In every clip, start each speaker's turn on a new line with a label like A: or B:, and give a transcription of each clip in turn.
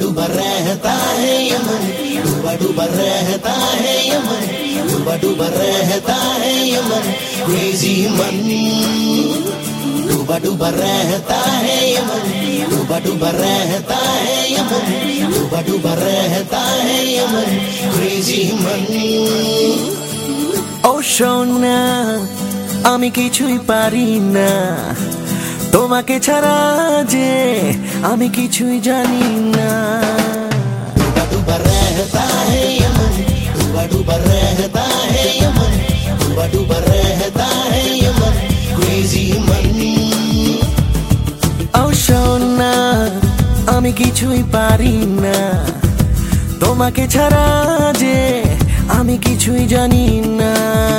A: डूबा रहता है ये मन, डूबा डूबा रहता है ये मन, डूबा डूबा रहता है ये मन, क्रेजी मन। डूबा डूबा रहता है ये मन, डूबा डूबा रहता है ये मन, डूबा डूबा रहता है ये मन, क्रेजी मन।
B: ও সোনা আমি কিছুই পারি না তোমাকে ছাড়া যে আমি কিছুই জানি না।
A: डूबा डूबा रहता है ये मन, डूबा डूबा रहता है ये मन, डूबा डूबा रहता है ये मन, क्रेजी मन।
B: ও সোনা আমি কিছুই পারি না তোমাকে ছাড়া যে আমি কিছুই জানি না।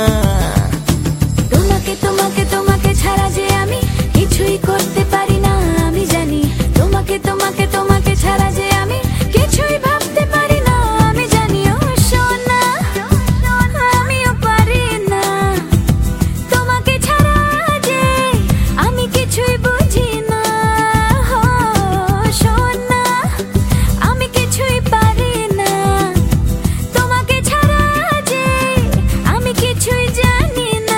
C: তোমাকে তোমাকে তোমাকে ছাড়া যে আমি কিছুই করতে পারি না আমি জানি। তোমাকে তোমাকে তোমাকে ছাড়া যে আমি কিছুই ভাবতে পারি না আমি জানি। ও সোনা আমিও পারি না তোমাকে ছাড়া যে আমি কিছুই বুঝি না। ও সোনা আমি কিছুই পারি না তোমাকে ছাড়া যে আমি কিছুই জানি না।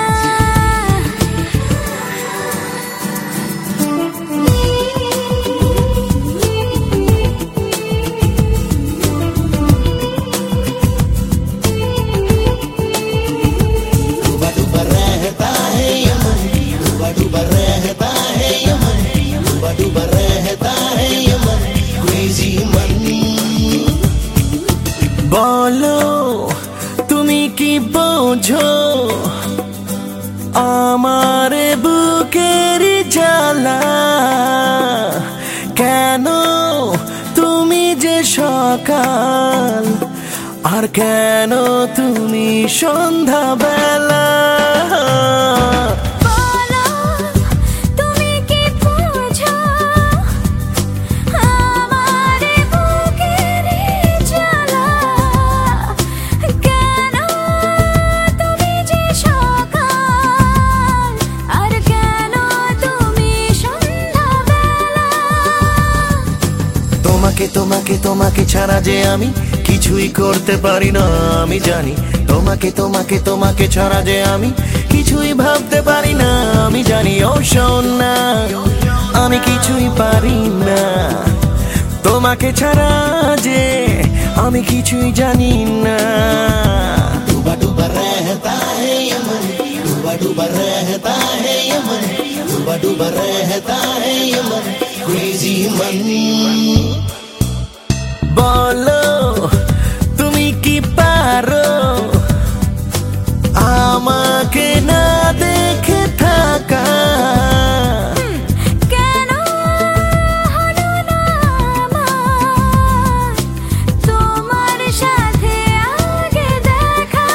A: डूबा डूबा रहता है ये मन, डूबा डूबा रहता है ये मन, डूबा डूबा रहता है ये मन, क्रेजी मन।
B: বলো তুমি কি বোঝো আমার বুকের জ্বালা, কেন তুমি যে সকাল আর কেন তুমি সন্ধ্যাবেলা।
C: বলো তুমি কি বোঝো আমার বুকের জ্বালা, কেন তুমি যে সকাল আর কেন তুমি সন্ধ্যাবেলা।
B: তোমাকে তোমাকে তোমাকে ছাড়া যে আমি কিছুই করতে পারি না আমি জানি। তোমাকে তোমাকে তোমাকে ছাড়া যে আমি কিছুই ভাবতে পারি না আমি জানি। ও সোনা আমি কিছুই পারি না তোমাকে ছাড়া যে আমি কিছুই জানি না।
A: डूबा डूबा रहता है ये मन, डूबा डूबा रहता है ये मन, डूबा डूबा रहता है ये मन, क्रेजी मन।
B: বলো তুমি কি পারো আমাকে না দেখে থাকা,
C: কেন হলো না আমার তোমার সাথে আগে দেখা।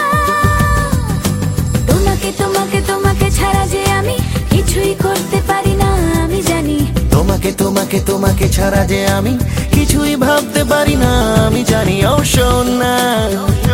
C: তোমাকে তোমাকে তোমাকে ছাড়া যে আমি কিছুই করতে পারি না আমি জানি।
B: তোমাকে তোমাকে তোমাকে ছাড়া যে আমি কিছুই ভাবতে পারি না আমি জানি। ও সোনা